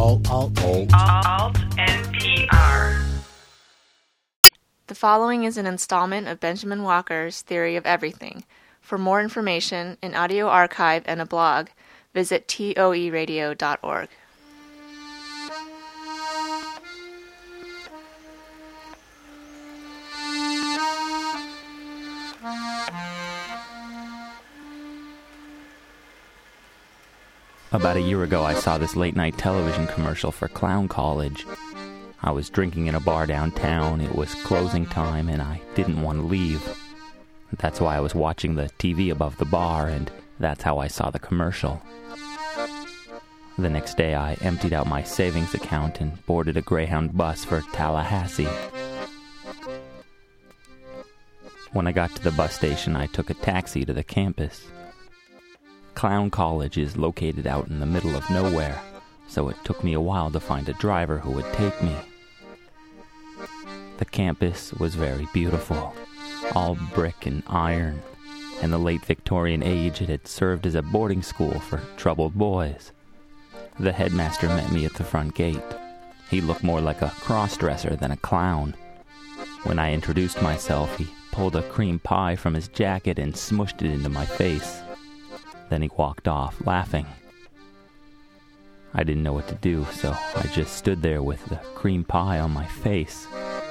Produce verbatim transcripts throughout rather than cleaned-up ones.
Alt, alt, alt. Alt N P R. The following is an installment of Benjamin Walker's Theory of Everything. For more information, an audio archive, and a blog, visit toe radio dot org. About a year ago, I saw this late-night television commercial for Clown College. I was drinking in a bar downtown, it was closing time, and I didn't want to leave. That's why I was watching the T V above the bar, and that's how I saw the commercial. The next day, I emptied out my savings account and boarded a Greyhound bus for Tallahassee. When I got to the bus station, I took a taxi to the campus. Clown College is located out in the middle of nowhere, so it took me a while to find a driver who would take me. The campus was very beautiful, all brick and iron. In the late Victorian age, it had served as a boarding school for troubled boys. The headmaster met me at the front gate. He looked more like a cross-dresser than a clown. When I introduced myself, he pulled a cream pie from his jacket and smushed it into my face. Then he walked off, laughing. I didn't know what to do, so I just stood there with the cream pie on my face.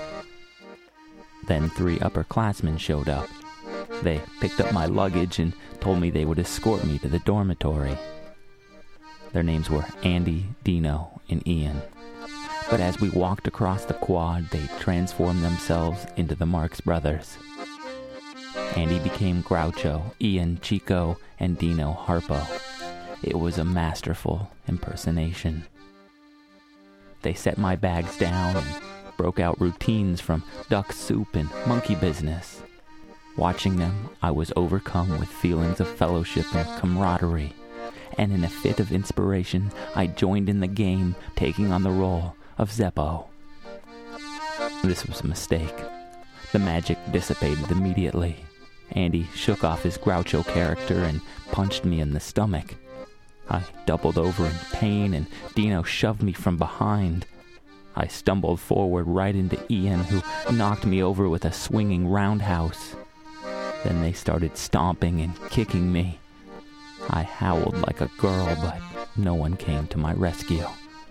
Then three upperclassmen showed up. They picked up my luggage and told me they would escort me to the dormitory. Their names were Andy, Dino, and Ian. But as we walked across the quad, they transformed themselves into the Marx Brothers. Andy became Groucho, Ian Chico, and Dino Harpo. It was a masterful impersonation. They set my bags down and broke out routines from Duck Soup and Monkey Business. Watching them, I was overcome with feelings of fellowship and camaraderie, and in a fit of inspiration, I joined in the game, taking on the role of Zeppo. This was a mistake. The magic dissipated immediately. Andy shook off his Groucho character and punched me in the stomach. I doubled over in pain, and Dino shoved me from behind. I stumbled forward right into Ian, who knocked me over with a swinging roundhouse. Then they started stomping and kicking me. I howled like a girl, but no one came to my rescue.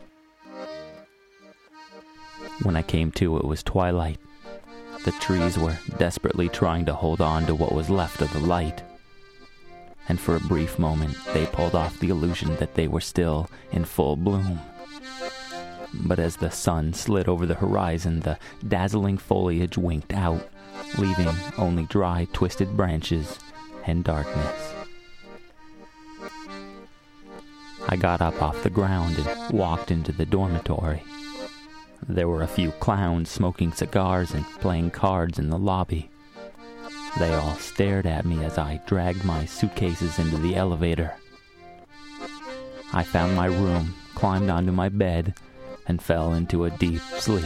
When I came to, it was twilight. The trees were desperately trying to hold on to what was left of the light. And for a brief moment, they pulled off the illusion that they were still in full bloom. But as the sun slid over the horizon, the dazzling foliage winked out, leaving only dry, twisted branches and darkness. I got up off the ground and walked into the dormitory. There were a few clowns smoking cigars and playing cards in the lobby. They all stared at me as I dragged my suitcases into the elevator. I found my room, climbed onto my bed, and fell into a deep sleep.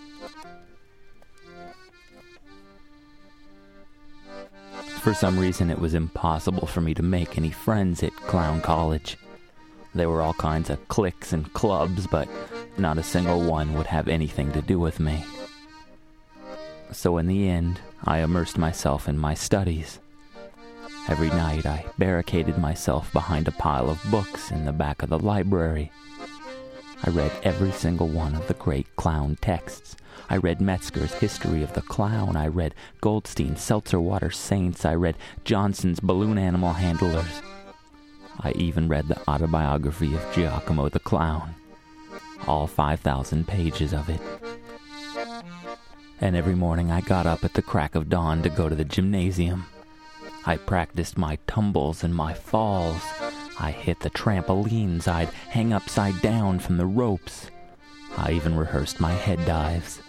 For some reason, it was impossible for me to make any friends at Clown College. There were all kinds of cliques and clubs, but not a single one would have anything to do with me. So in the end, I immersed myself in my studies. Every night, I barricaded myself behind a pile of books in the back of the library. I read every single one of the great clown texts. I read Metzger's History of the Clown. I read Goldstein's Seltzer Water Saints. I read Johnson's Balloon Animal Handlers. I even read the autobiography of Giacomo the Clown. All five thousand pages of it. And every morning I got up at the crack of dawn to go to the gymnasium. I practiced my tumbles and my falls. I hit the trampolines. I'd hang upside down from the ropes. I even rehearsed my head dives.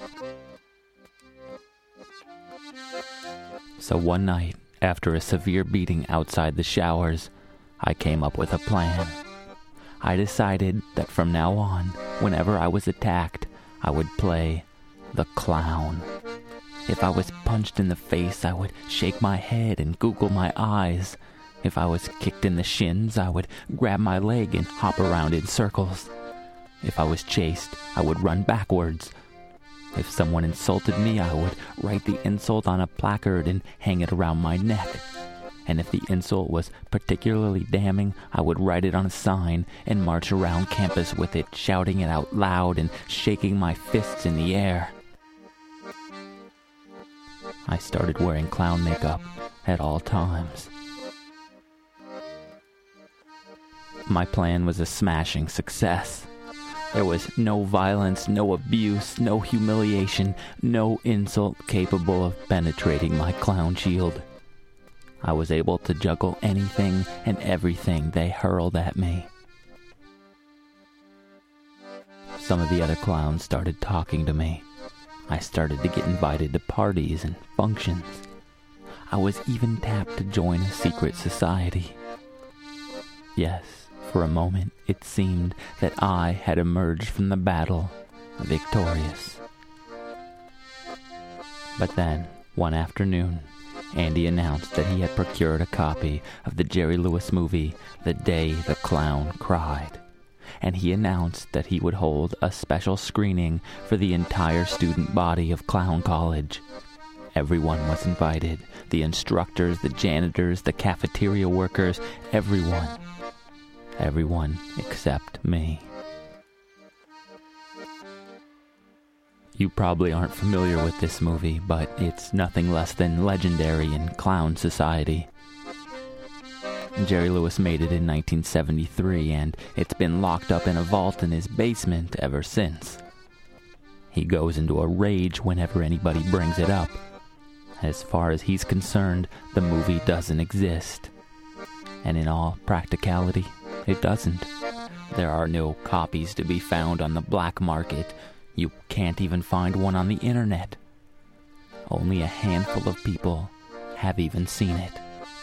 So one night, after a severe beating outside the showers, I came up with a plan. I decided that from now on, whenever I was attacked, I would play the clown. If I was punched in the face, I would shake my head and google my eyes. If I was kicked in the shins, I would grab my leg and hop around in circles. If I was chased, I would run backwards. If someone insulted me, I would write the insult on a placard and hang it around my neck. And if the insult was particularly damning, I would write it on a sign and march around campus with it, shouting it out loud and shaking my fists in the air. I started wearing clown makeup at all times. My plan was a smashing success. There was no violence, no abuse, no humiliation, no insult capable of penetrating my clown shield. I was able to juggle anything and everything they hurled at me. Some of the other clowns started talking to me. I started to get invited to parties and functions. I was even tapped to join a secret society. Yes, for a moment it seemed that I had emerged from the battle victorious. But then, one afternoon, Andy announced that he had procured a copy of the Jerry Lewis movie, The Day the Clown Cried. And he announced that he would hold a special screening for the entire student body of Clown College. Everyone was invited. The instructors, the janitors, the cafeteria workers, everyone. Everyone except me. You probably aren't familiar with this movie, but it's nothing less than legendary in clown society. Jerry Lewis made it in nineteen seventy-three, and it's been locked up in a vault in his basement ever since. He goes into a rage whenever anybody brings it up. As far as he's concerned, the movie doesn't exist. And in all practicality, it doesn't. There are no copies to be found on the black market. You can't even find one on the internet. Only a handful of people have even seen it.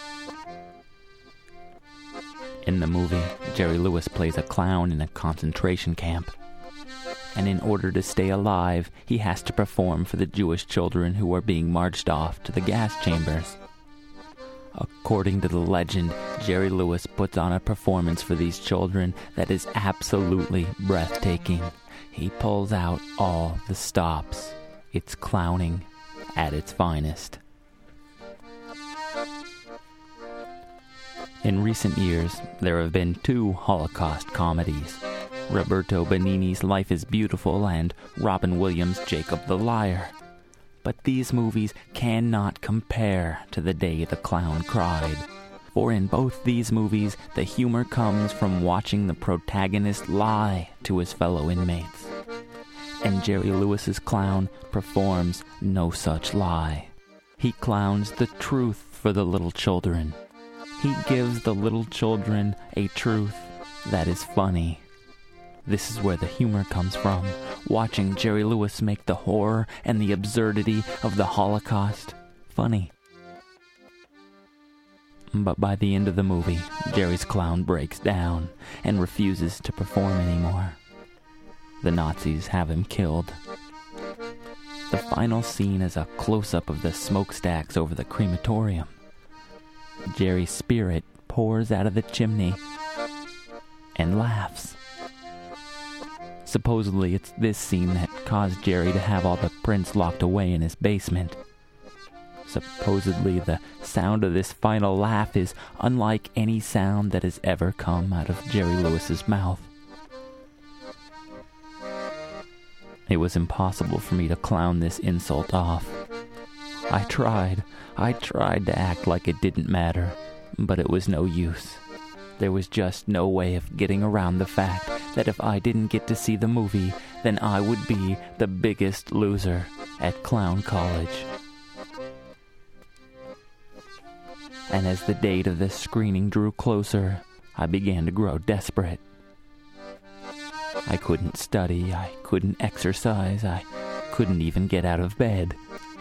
In the movie, Jerry Lewis plays a clown in a concentration camp. And in order to stay alive, he has to perform for the Jewish children who are being marched off to the gas chambers. According to the legend, Jerry Lewis puts on a performance for these children that is absolutely breathtaking. He pulls out all the stops. It's clowning at its finest. In recent years, there have been two Holocaust comedies, Roberto Benigni's Life is Beautiful and Robin Williams' Jacob the Liar. But these movies cannot compare to The Day the Clown Cried. For in both these movies, the humor comes from watching the protagonist lie to his fellow inmates. And Jerry Lewis's clown performs no such lie. He clowns the truth for the little children. He gives the little children a truth that is funny. This is where the humor comes from, watching Jerry Lewis make the horror and the absurdity of the Holocaust funny. But by the end of the movie, Jerry's clown breaks down and refuses to perform anymore. The Nazis have him killed. The final scene is a close-up of the smokestacks over the crematorium. Jerry's spirit pours out of the chimney and laughs. Supposedly, it's this scene that caused Jerry to have all the prints locked away in his basement. Supposedly, the sound of this final laugh is unlike any sound that has ever come out of Jerry Lewis's mouth. It was impossible for me to clown this insult off. I tried. I tried to act like it didn't matter, but it was no use. There was just no way of getting around the fact that if I didn't get to see the movie, then I would be the biggest loser at Clown College. And as the date of this screening drew closer, I began to grow desperate. I couldn't study, I couldn't exercise, I couldn't even get out of bed.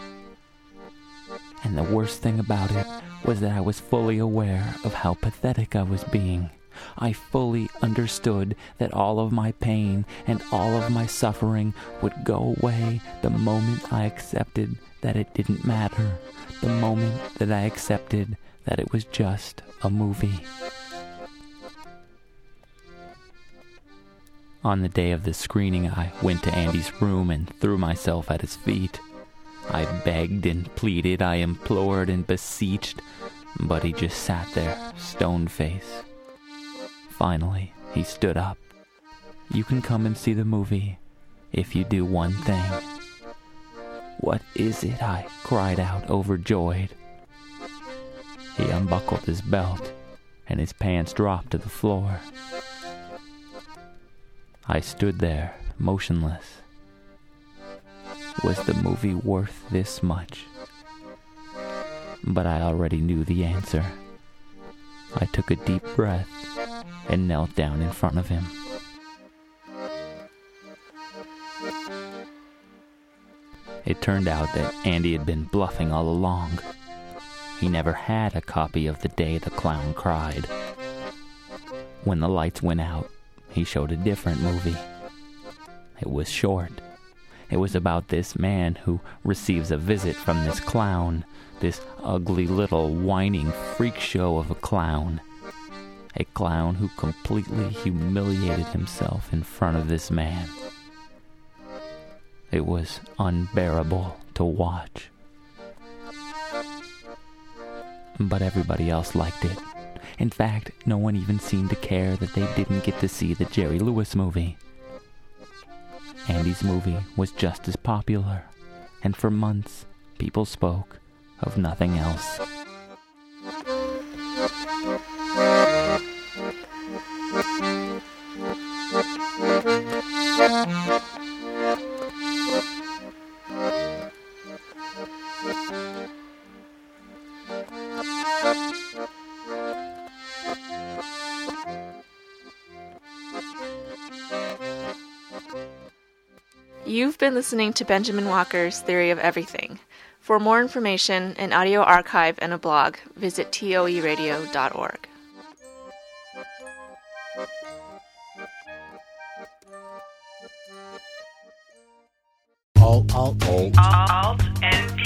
And the worst thing about it was that I was fully aware of how pathetic I was being. I fully understood that all of my pain and all of my suffering would go away the moment I accepted that it didn't matter, the moment that I accepted that it was just a movie. On the day of the screening, I went to Andy's room and threw myself at his feet. I begged and pleaded, I implored and beseeched, but he just sat there, stone-faced. Finally, he stood up. "You can come and see the movie if you do one thing." "What is it?" I cried out, overjoyed. He unbuckled his belt, and his pants dropped to the floor. I stood there, motionless. Was the movie worth this much? But I already knew the answer. I took a deep breath and knelt down in front of him. It turned out that Andy had been bluffing all along. He never had a copy of The Day the Clown Cried. When the lights went out, he showed a different movie. It was short. It was about this man who receives a visit from this clown, this ugly little whining freak show of a clown. A clown who completely humiliated himself in front of this man. It was unbearable to watch. But everybody else liked it. In fact, no one even seemed to care that they didn't get to see the Jerry Lewis movie. Andy's movie was just as popular, and for months, people spoke of nothing else. You've been listening to Benjamin Walker's Theory of Everything. For more information, an audio archive, and a blog, visit T O E radio dot org. Alt, alt, alt. Alt and